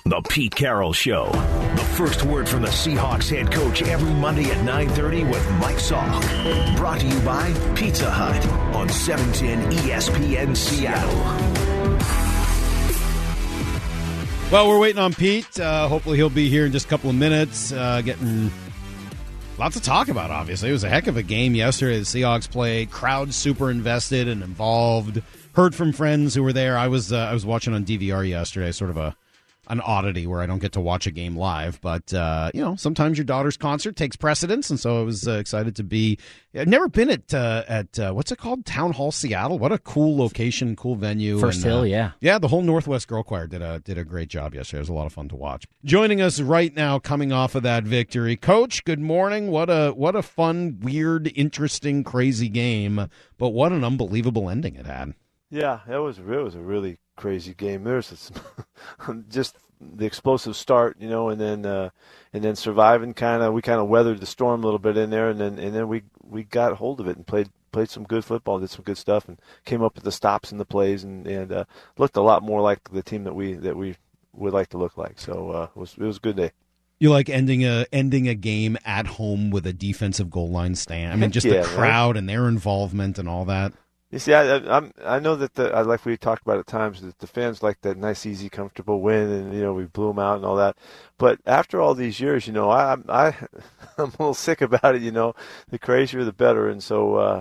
The Pete Carroll Show. The first word from the Seahawks head coach every Monday at 9:30 with Mike Salk. Brought to you by Pizza Hut on 710 ESPN Seattle. Well, we're waiting on Pete. Hopefully he'll be here in just a couple of minutes. Getting lots to talk about, obviously. It was a heck of a game yesterday. The Seahawks played. Crowd super invested and involved. Heard from friends who were there. I was watching on DVR yesterday, sort of an oddity where I don't get to watch a game live, but sometimes your daughter's concert takes precedence, and so I was excited to be. I've never been at what's it called, Town Hall Seattle. What a cool location, cool venue. First Hill, yeah, the whole Northwest Girl Choir did a great job yesterday. It was a lot of fun to watch. Joining us right now, coming off of that victory, Coach. Good morning. What a fun, weird, interesting, crazy game, but what an unbelievable ending it had. Yeah, it was a really crazy game. There's just the explosive start, and then surviving. We kind of weathered the storm a little bit in there, and then we got hold of it and played some good football, did some good stuff, and came up with the stops and the plays, and looked a lot more like the team that we would like to look like. So it was a good day. You like ending a game at home with a defensive goal line stand. I mean, just the crowd, right? And their involvement and all that. You see, I know that like we talked about at times, that the fans like that nice, easy, comfortable win, and we blew them out and all that. But after all these years, I'm a little sick about it. The crazier the better, and so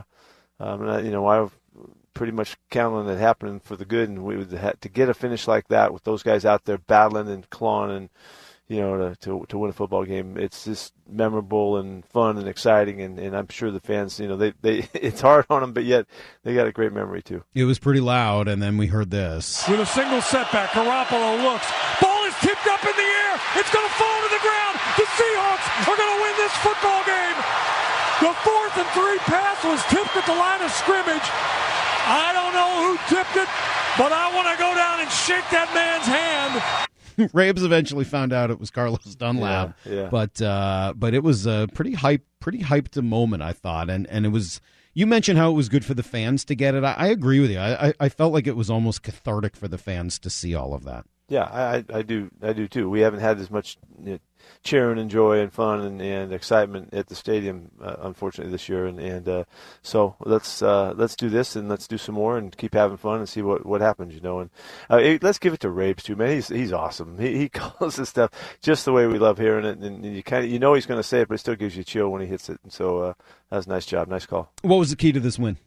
I pretty much count on it happening for the good, and we would have to get a finish like that with those guys out there battling and clawing and. To win a football game, it's just memorable and fun and exciting, and I'm sure the fans, they it's hard on them, but yet they got a great memory too. It was pretty loud, and then we heard this. With a single setback, Garoppolo looks. Ball is tipped up in the air. It's going to fall to the ground. The Seahawks are going to win this football game. The 4th and 3 pass was tipped at the line of scrimmage. I don't know who tipped it, but I want to go down and shake that man's hand. Rabes eventually found out it was Carlos Dunlap, but it was a pretty hyped moment, I thought, and it was. You mentioned how it was good for the fans to get it. I agree with you. I felt like it was almost cathartic for the fans to see all of that. Yeah, I do too. We haven't had as much cheering and joy and fun and excitement at the stadium, unfortunately, this year. And so let's do this and let's do some more and keep having fun and see what happens, And let's give it to Rabes too, man. He's awesome. He calls this stuff just the way we love hearing it, and you he's going to say it, but it still gives you a chill when he hits it. And so that was a nice job, nice call. What was the key to this win?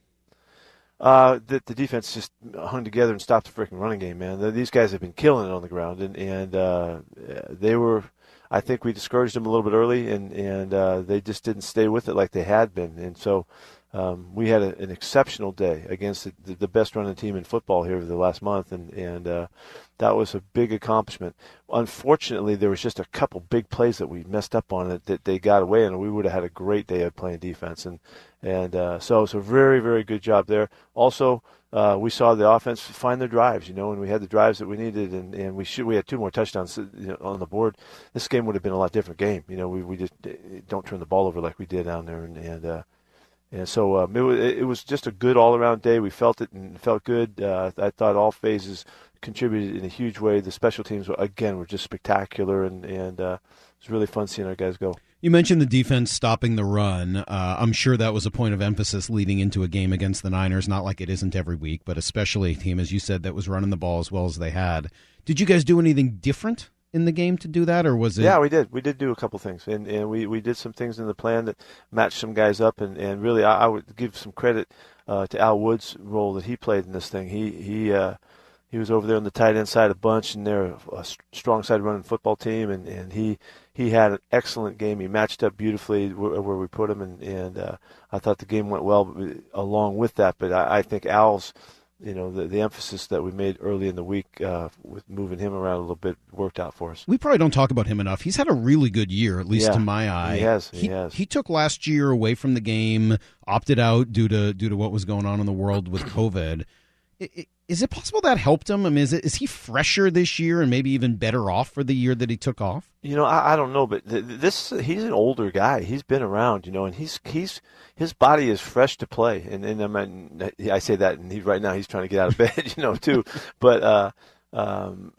The defense just hung together and stopped the freaking running game, man. These guys have been killing it on the ground, and they were. I think we discouraged them a little bit early, and they just didn't stay with it like they had been. And so we had an exceptional day against the best running team in football here over the last month, and that was a big accomplishment. Unfortunately, there was just a couple big plays that we messed up on that they got away, and we would have had a great day of playing defense. And so it's a very, very good job there. Also, we saw the offense find their drives, and we had the drives that we needed, and we had 2 more touchdowns on the board. This game would have been a lot different game. We just don't turn the ball over like we did down there, and so it was just a good all-around day. We felt it and felt good. I thought all phases contributed in a huge way. The special teams, again, were just spectacular, and it was really fun seeing our guys go. You mentioned the defense stopping the run. I'm sure that was a point of emphasis leading into a game against the Niners, not like it isn't every week, but especially a team, as you said, that was running the ball as well as they had. Did you guys do anything different in the game to do that, or was it? Yeah, we did. We did do a couple things, and we did some things in the plan that matched some guys up, and really I would give some credit to Al Wood's role that he played in this thing. He was over there on the tight end side a bunch, and they're a strong side running football team, and he had an excellent game. He matched up beautifully where we put him, and I thought the game went well along with that. But I think Al's, the emphasis that we made early in the week with moving him around a little bit worked out for us. We probably don't talk about him enough. He's had a really good year, at least to my eye. He has. He took last year away from the game, opted out due to what was going on in the world with COVID. Is it possible that helped him? I mean, is he fresher this year and maybe even better off for the year that he took off? I don't know, but he's an older guy. He's been around, and his body is fresh to play. And I say that, and right now he's trying to get out of bed, too. But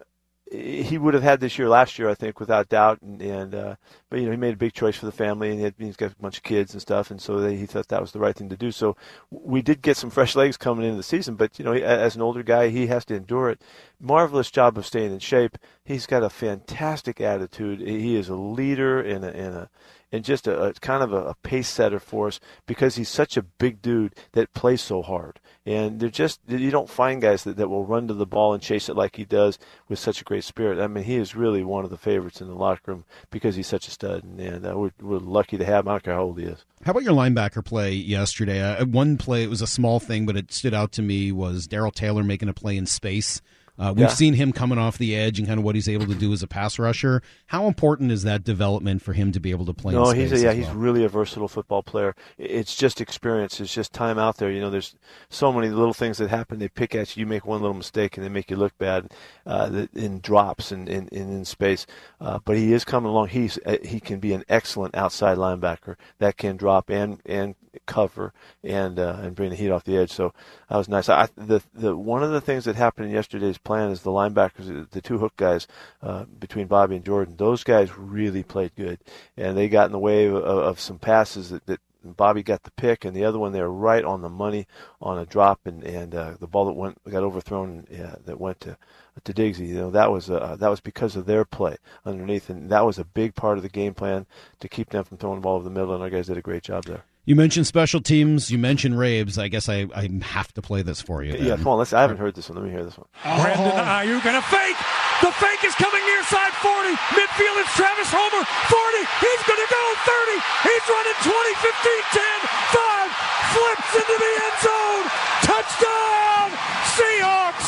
he would have had this year last year, I think, without doubt. But he made a big choice for the family, and he's got a bunch of kids and stuff, and so he thought that was the right thing to do. So we did get some fresh legs coming into the season, but as an older guy, he has to endure it. Marvelous job of staying in shape. He's got a fantastic attitude. He is a leader and just a kind of a pace setter for us because he's such a big dude that plays so hard. And you don't find guys that will run to the ball and chase it like he does with such a great spirit. I mean, he is really one of the favorites in the locker room because he's such a stud, and we're lucky to have him. I don't care how old he is. How about your linebacker play yesterday? One play, it was a small thing, but it stood out to me, was Darrell Taylor making a play in space. We've seen him coming off the edge and kind of what he's able to do as a pass rusher. How important is that development for him to be able to play in space? He's really a versatile football player. It's just experience. It's just time out there. There's so many little things that happen. They pick at you. You make one little mistake, and they make you look bad in drops and in space. But he is coming along. He can be an excellent outside linebacker that can drop and cover and bring the heat off the edge. So that was nice. One of the things that happened in yesterday's plan is the linebackers, the two hook guys between Bobby and Jordan. Those guys really played good, and they got in the way of some passes that Bobby got the pick, and the other one they were right on the money on a drop, and the ball that got overthrown that went to Diggsy. That was because of their play underneath, and that was a big part of the game plan to keep them from throwing the ball over the middle, and our guys did a great job there. You mentioned special teams. You mentioned Rabes. I guess I have to play this for you. Then. Yeah, come on. I haven't heard this one. Let me hear this one. Brandon Ayuk and a fake. The fake is coming near side 40. Midfield, it's Travis Homer. 40. He's going to go 30. He's running 20, 15, 10, 5. Flips into the end zone. Touchdown, Seahawks.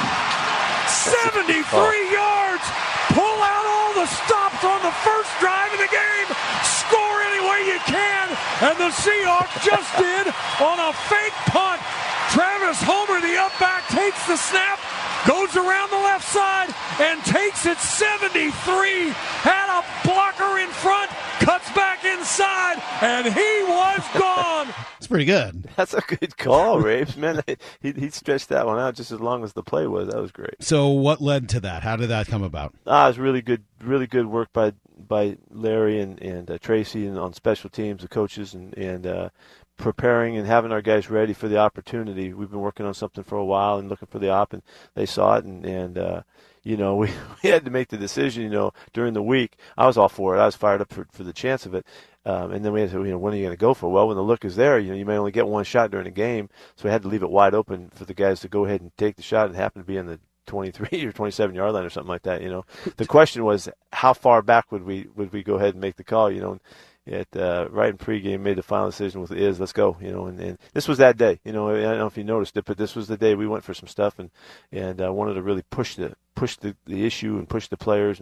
73 yards. Pull out all the stops on the first drive of the game. Score any way you can. And the Seahawks just did on a fake punt. Travis Homer, the up back, takes the snap, goes around the left side, and takes it 73. Had a blocker in front, cuts back inside, and he was gone. It's pretty good. That's a good call, Rapes. Man, he stretched that one out just as long as the play was. That was great. So what led to that? How did that come about? It was really good work by Larry and Tracy and on special teams, the coaches, and preparing and having our guys ready for the opportunity. We've been working on something for a while and looking for the op, and they saw it, and we had to make the decision, during the week. I was all for it. I was fired up for the chance of it. And then we had to, when are you going to go for? Well, when the look is there, you may only get one shot during the game, so we had to leave it wide open for the guys to go ahead and take the shot. It happened to be in the 23 or 27 yard line or something like that. The question was, how far back would we go ahead and make the call? Right in pregame, made the final decision with let's go. And this was that day. I don't know if you noticed it, but this was the day we went for some stuff and wanted to really push the issue and push the players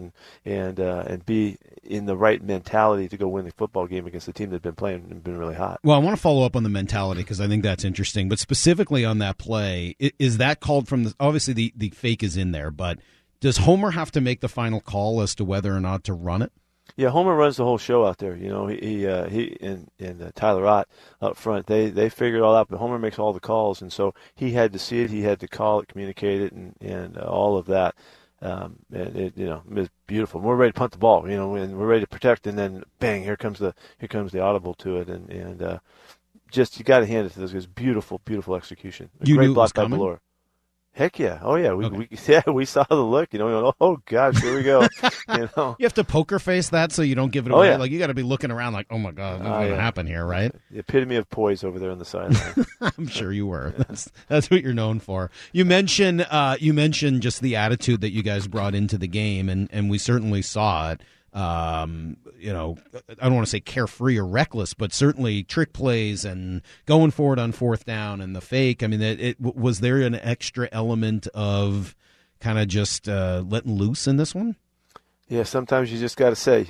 and be in the right mentality to go win the football game against the team that's been playing and been really hot. Well, I want to follow up on the mentality because I think that's interesting. But specifically on that play, is that called from obviously the fake is in there, but does Homer have to make the final call as to whether or not to run it? Yeah, Homer runs the whole show out there. He and Tyler Ott up front. They figure it all out, but Homer makes all the calls, and so he had to see it, he had to call it, communicate it, and all of that. And it was beautiful. We're ready to punt the ball, and we're ready to protect, and then bang, here comes the audible to it, and just you got to hand it to those guys. Beautiful, beautiful execution. You great knew block by coming? Ballora. Heck yeah! Oh yeah, we Okay. we saw the look. We went, oh gosh, here we go. You have to poker face that so you don't give it away. Oh, yeah. Like you got to be looking around like, oh my god, what's going to happen here, right? The epitome of poise over there on the sideline. I'm sure you were. That's what you're known for. You mentioned just the attitude that you guys brought into the game, and we certainly saw it. I don't want to say carefree or reckless, but certainly trick plays and going forward on fourth down and the fake. I mean, was there an extra element of kind of just letting loose in this one? Yeah, sometimes you just got to say,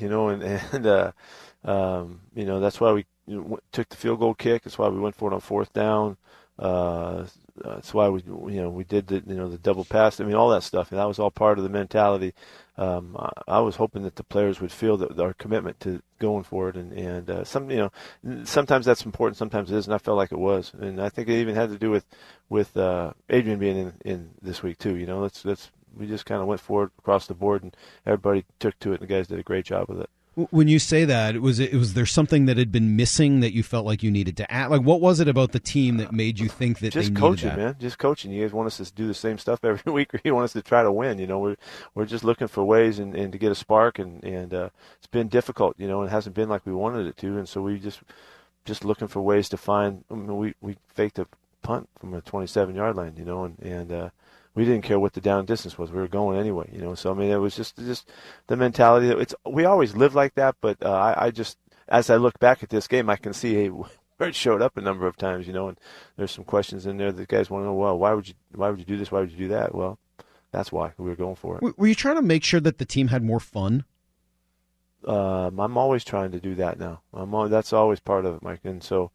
that's why we took the field goal kick. That's why we went for it on fourth down. That's why we did the double pass. I mean, all that stuff. And that was all part of the mentality. I was hoping that the players would feel that our commitment to going for it, and sometimes that's important, sometimes it isn't. I felt like it was, and I think it even had to do with Adrian being in this week too. Let's just kind of went forward across the board, and everybody took to it, and the guys did a great job with it. When you say that, was there something that had been missing that you felt like you needed to add? Like, what was it about the team that made you think that just they needed coaching, that? man? Just coaching. You guys want us to do the same stuff every week, or you want us to try to win? We're just looking for ways and to get a spark, and it's been difficult, and it hasn't been like we wanted it to, and so we just looking for ways to find. I mean, we faked a punt from a 27-yard line, and we didn't care what the down distance was. We were going anyway, So I mean, it was just the mentality that we always live like that. But I just, as I look back at this game, I can see where it showed up a number of times, and there's some questions in there that guys want to know. Well, why would you do this? Why would you do that? Well, that's why we were going for it. Were you trying to make sure that the team had more fun? I'm always trying to do that now. That's always part of it, Mike. And so.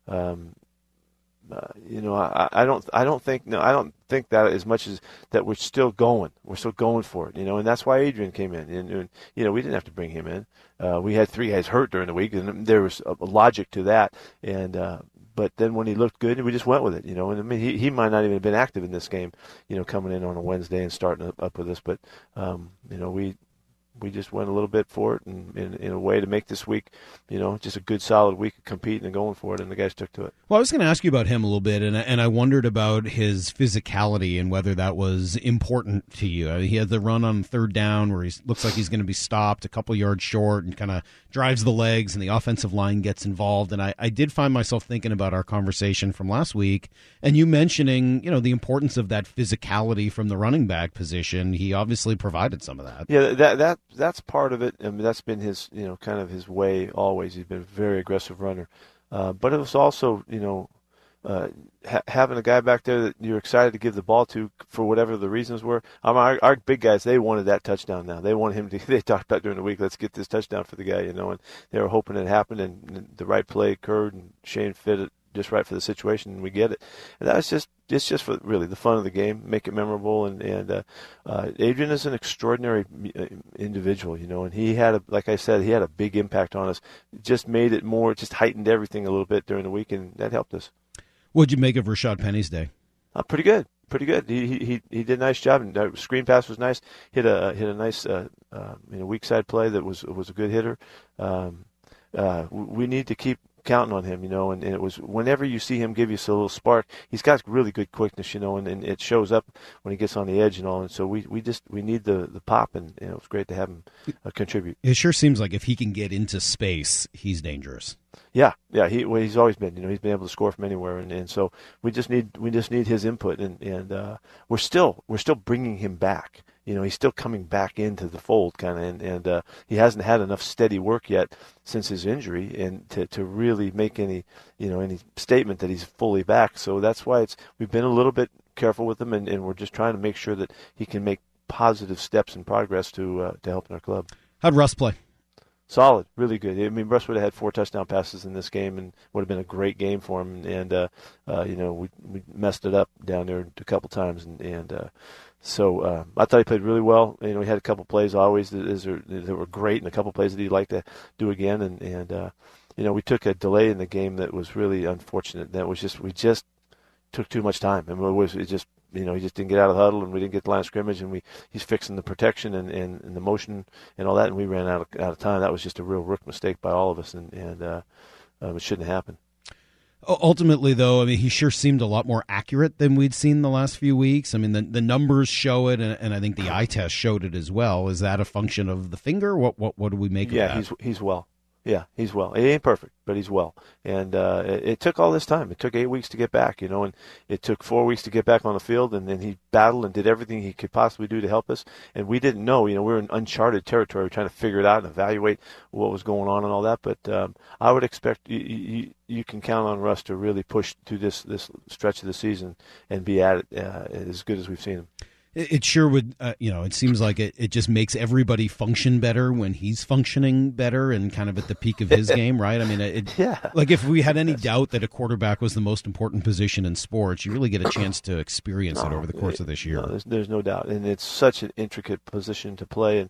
I don't think that as much as that we're still going for it, and that's why Adrian came in, and we didn't have to bring him in. We had 3 guys hurt during the week, and there was a logic to that, and but then when he looked good, we just went with it, and I mean he might not even have been active in this game, coming in on a Wednesday and starting up with us, but we just went a little bit for it and in a way to make this week, just a good solid week of competing and going for it, and the guys took to it. Well, I was going to ask you about him a little bit, and I wondered about his physicality and whether that was important to you. I mean, he had the run on 3rd down where he looks like he's going to be stopped a couple yards short and kind of drives the legs, and the offensive line gets involved. And I did find myself thinking about our conversation from last week, and you mentioning, the importance of that physicality from the running back position. He obviously provided some of that. Yeah, that's part of it. I mean, that's been his, kind of his way always. He's been a very aggressive runner. But it was also, having a guy back there that you're excited to give the ball to for whatever the reasons were. Our big guys, they wanted that touchdown now. They wanted him to, they talked about during the week, let's get this touchdown for the guy, and they were hoping it happened, and the right play occurred, and Shane fit it just right for the situation, and we get it. And that's it's just for really the fun of the game, make it memorable. And Adrian is an extraordinary individual, and he had like I said, he had a big impact on us. Just made it more, just heightened everything a little bit during the week, and that helped us. What'd you make of Rashad Penny's day? Pretty good. He did a nice job, and the screen pass was nice. Hit a nice weak side play that was a good hitter. We need to keep counting on him, and it was whenever you see him give you a little spark, he's got really good quickness, and it shows up when he gets on the edge and all, and so we need the pop, and it was great to have him contribute. It sure seems like if he can get into space, he's dangerous. Yeah, he's always been, he's been able to score from anywhere, and so we just need his input, and we're still bringing him back. He's still coming back into the fold, kind of, and he hasn't had enough steady work yet since his injury, and to really make any statement that he's fully back. So that's why we've been a little bit careful with him, and we're just trying to make sure that he can make positive steps and progress to helping our club. How'd Russ play? Solid, really good. I mean, Russ would have had 4 touchdown passes in this game, and would have been a great game for him. And we messed it up down there a couple times, So I thought he played really well. He had a couple plays always that were great, and a couple plays that he'd like to do again. And we took a delay in the game that was really unfortunate. That was we just took too much time, and he just didn't get out of the huddle, and we didn't get the line of scrimmage, and he's fixing the protection and the motion and all that, and we ran out of time. That was just a real rook mistake by all of us, and it shouldn't happen. Ultimately, though, I mean, he sure seemed a lot more accurate than we'd seen the last few weeks. I mean, the numbers show it, and I think the eye test showed it as well. Is that a function of the finger? What do we make of that? Yeah, he's well. Yeah, he's well. He ain't perfect, but he's well. And it took all this time. It took 8 weeks to get back, and it took 4 weeks to get back on the field, and then he battled and did everything he could possibly do to help us. And we didn't know, we were in uncharted territory, trying to figure it out and evaluate what was going on and all that. But I would expect you can count on Russ to really push through this stretch of the season and be at it as good as we've seen him. It sure would, it seems like it just makes everybody function better when he's functioning better and kind of at the peak of his game, right? I mean, like if we had any doubt that a quarterback was the most important position in sports, you really get a chance to experience it over the course of this year. No, there's no doubt. And it's such an intricate position to play,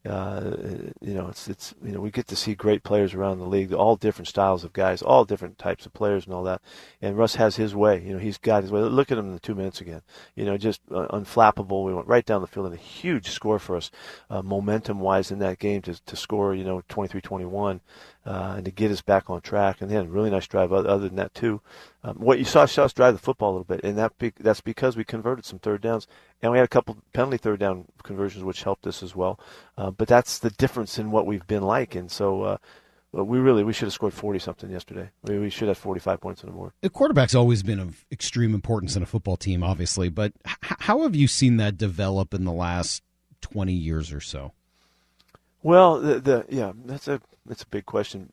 It's we get to see great players around the league, all different styles of guys, all different types of players and all that. And Russ has his way. He's got his way. Look at him in the 2 minutes again. Just unflappable. We went right down the field and a huge score for us, momentum-wise in that game to score, 23-21. And to get us back on track, and then really nice drive. Other than that, too, what you saw us drive the football a little bit, and that's because we converted some third downs, and we had a couple penalty third down conversions, which helped us as well. But that's the difference in what we've been like, and so we should have scored 40 something yesterday. We should have 45 points on the board. The quarterback's always been of extreme importance in a football team, obviously, but how have you seen that develop in the last 20 years or so? Well, that's a big question.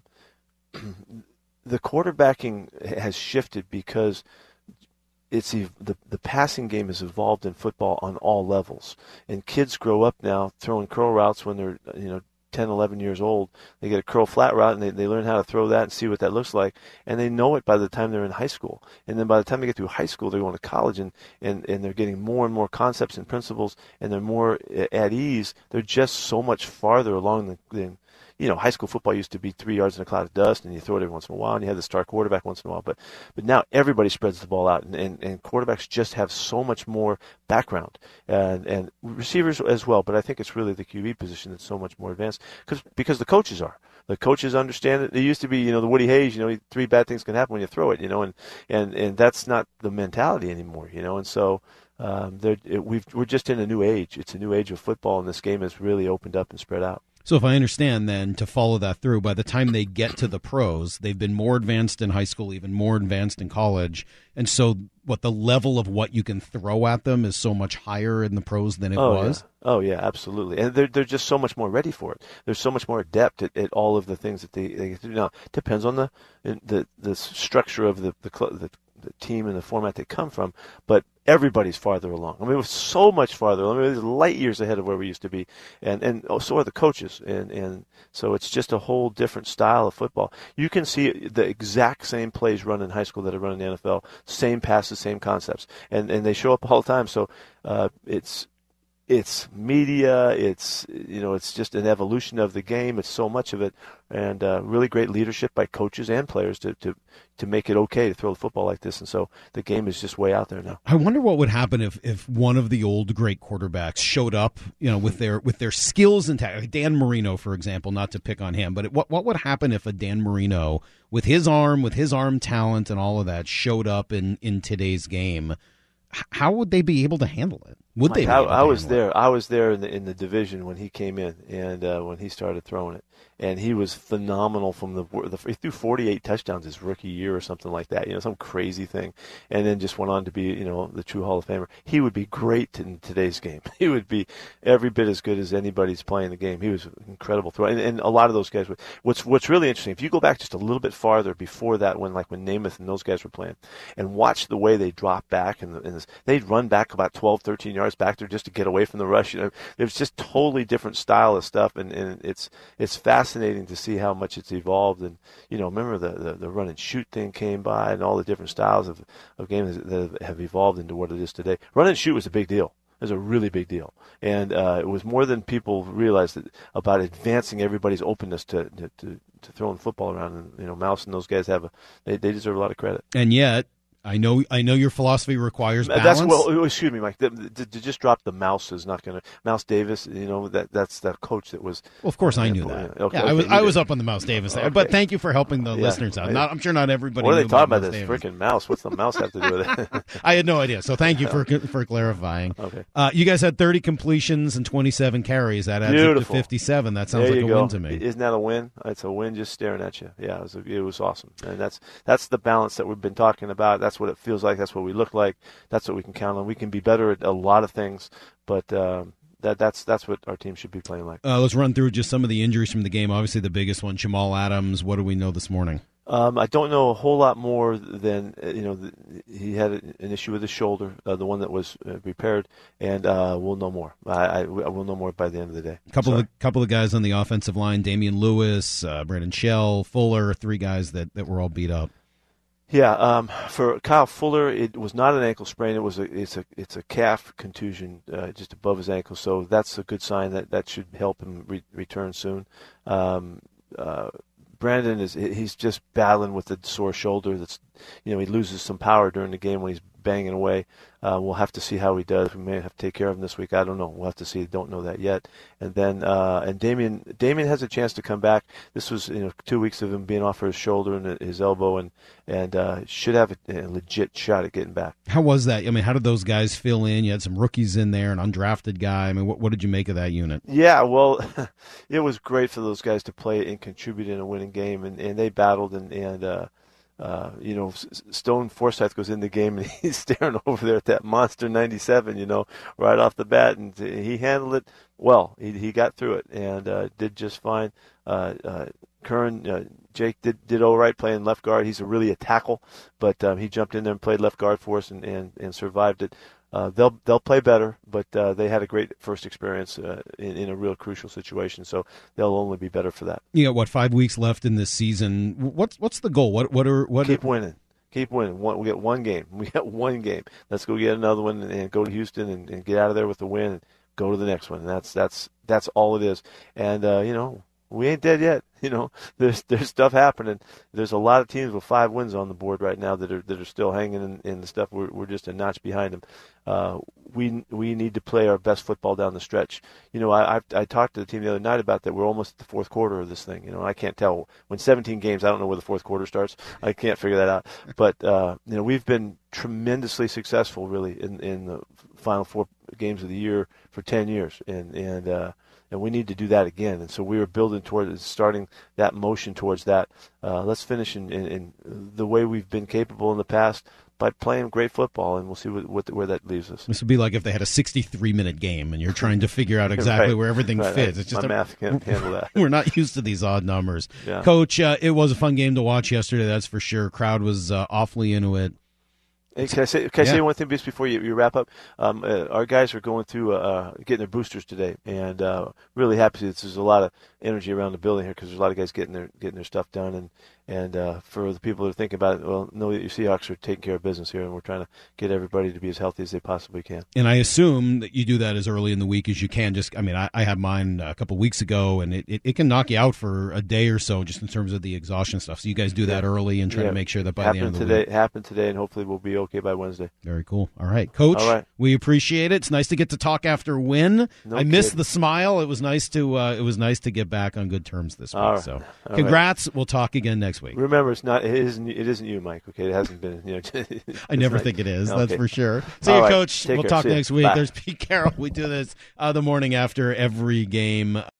The quarterbacking has shifted because the passing game has evolved in football on all levels, and kids grow up now throwing curl routes when they're 10, 11 years old. They get a curl flat route, and they learn how to throw that and see what that looks like, and they know it by the time they're in high school. And then by the time they get through high school, they're going to college, and they're getting more and more concepts and principles, and they're more at ease. They're just so much farther along than high school football used to be 3 yards in a cloud of dust, and you throw it every once in a while, and you have the star quarterback once in a while. But now everybody spreads the ball out, and quarterbacks just have so much more background, and receivers as well. But I think it's really the QB position that's so much more advanced because the coaches are. The coaches understand it. It used to be, the Woody Hayes, 3 bad things can happen when you throw it, and that's not the mentality anymore, and so we're just in a new age. It's a new age of football, and this game has really opened up and spread out. So if I understand then, to follow that through, by the time they get to the pros, they've been more advanced in high school, even more advanced in college. And so the level of what you can throw at them is so much higher in the pros than it was? Yeah. Oh, yeah, absolutely. And they're just so much more ready for it. They're so much more adept at all of the things that they get to do. Now, it depends on the structure of the team and the format they come from, but everybody's farther along. I mean, we're so much farther along. I mean, there's light years ahead of where we used to be, and so are the coaches, and so it's just a whole different style of football. You can see the exact same plays run in high school that are run in the NFL, same passes, same concepts, and they show up all the time. So it's media, it's just an evolution of the game. It's so much of it, and really great leadership by coaches and players to make it okay to throw the football like this. And so the game is just way out there now. I wonder what would happen if one of the old great quarterbacks showed up, with their skills and like Dan Marino, for example, not to pick on him, but what would happen if a Dan Marino with his arm talent and all of that showed up in today's game? How would they be able to handle it? Would they? I was there. I was there in the division when he came in and when he started throwing it, and he was phenomenal from he threw 48 touchdowns his rookie year or something like that. Some crazy thing, and then just went on to be the true Hall of Famer. He would be great in today's game. He would be every bit as good as anybody's playing the game. He was an incredible thrower, and a lot of those guys. What's really interesting, if you go back just a little bit farther before that, when Namath and those guys were playing, and watch the way they drop back and they'd run back about 12, 13 yards back there just to get away from the rush. It was just totally different style of stuff, and it's fascinating to see how much it's evolved. And remember the run and shoot thing came by, and all the different styles of games that have evolved into what it is today. Run and shoot was a big deal. It was a really big deal, and it was more than people realized about advancing everybody's openness to throwing football around. And Mouse and those guys they deserve a lot of credit. And yet, I know your philosophy requires balance. Excuse me, Mike. To just drop the Mouse is not going to. Mouse Davis, that's that coach that was. Well, of course, I knew that. Okay, I was up on the Mouse Davis there, but thank you for helping the listeners out. I'm sure not everybody. What are they talking about? This freaking Mouse. What's the Mouse have to do with it? I had no idea. So thank you for clarifying. Okay. You guys had 30 completions and 27 carries. That adds up to 57. That sounds like a win to me. Isn't that a win? It's a win just staring at you. Yeah, it was awesome, and that's the balance that we've been talking about. That's what it feels like. That's what we look like. That's what we can count on. We can be better at a lot of things, but that's what our team should be playing like. Let's run through just some of the injuries from the game. Obviously, the biggest one, Jamal Adams. What do we know this morning? I don't know a whole lot more than he had an issue with his shoulder, the one that was repaired, and we'll know more. I will know more by the end of the day. Couple of guys on the offensive line: Damian Lewis, Brandon Shell, Fuller. 3 guys that were all beat up. Yeah, for Kyle Fuller, it was not an ankle sprain. It's a calf contusion just above his ankle. So that's a good sign that should help him return soon. Brandon he's just battling with a sore shoulder. He loses some power during the game when he's banging away. We'll have to see how he does. We may have to take care of him this week. I don't know. We'll have to see. Don't know that yet. And then and Damian has a chance to come back. This was 2 weeks of him being off for his shoulder and his elbow, and should have a legit shot at getting back. How was that? I mean, how did those guys fill in? You had some rookies in there, an undrafted guy. I mean, what did you make of that unit? Yeah, well, it was great for those guys to play and contribute in a winning game, and they battled and Stone Forsythe goes in the game and he's staring over there at that monster 97, right off the bat, and he handled it well. He got through it and did just fine. Curran, Jake did all right playing left guard. He's really a tackle, but he jumped in there and played left guard for us and survived it. They'll play better, but they had a great first experience in a real crucial situation, so they'll only be better for that. You got 5 weeks left in this season. What's the goal? What? Keep winning. Keep winning. We get one game. Let's go get another one and go to Houston and get out of there with a win and go to the next one. And that's all it is. And we ain't dead yet. There's stuff happening. There's a lot of teams with 5 wins on the board right now that are still hanging in the stuff. We're just a notch behind them. We need to play our best football down the stretch. I talked to the team the other night about that. We're almost at the fourth quarter of this thing. I can't tell. When 17 games, I don't know where the fourth quarter starts. I can't figure that out. But we've been tremendously successful really in the final 4 games of the year for 10 years, and we need to do that again. And so we were building towards starting that motion towards that. Let's finish in the way we've been capable in the past by playing great football, and we'll see where that leaves us. This would be like if they had a 63-minute game and you're trying to figure out exactly right, where everything right, fits. It's just my math can't handle that. We're not used to these odd numbers. Yeah. Coach, it was a fun game to watch yesterday, that's for sure. Crowd was awfully into it. Hey, can I say one thing just before you wrap up? Our guys are going through getting their boosters today, and really happy. There's a lot of energy around the building here because there's a lot of guys getting their stuff done, and for the people that are thinking about it, well, know that your Seahawks are taking care of business here, and we're trying to get everybody to be as healthy as they possibly can. And I assume that you do that as early in the week as you can. I had mine a couple weeks ago, and it can knock you out for a day or so just in terms of the exhaustion stuff. So you guys do that early and try to make sure that by the end of the week. Happen today, and hopefully we'll be okay by Wednesday. Very cool. All right, Coach. All right. We appreciate it. It's nice to get to talk after win. No I missed kidding. the smile. It was nice to get back on good terms this week. All right. So, All congrats. Right. We'll talk again next week. Remember, it isn't you, Mike. Okay, it hasn't been. I never think it is. Okay. That's for sure. See All you, right. Coach. Take We'll care. talk See ya. next week. Bye. There's Pete Carroll. We do this the morning after every game.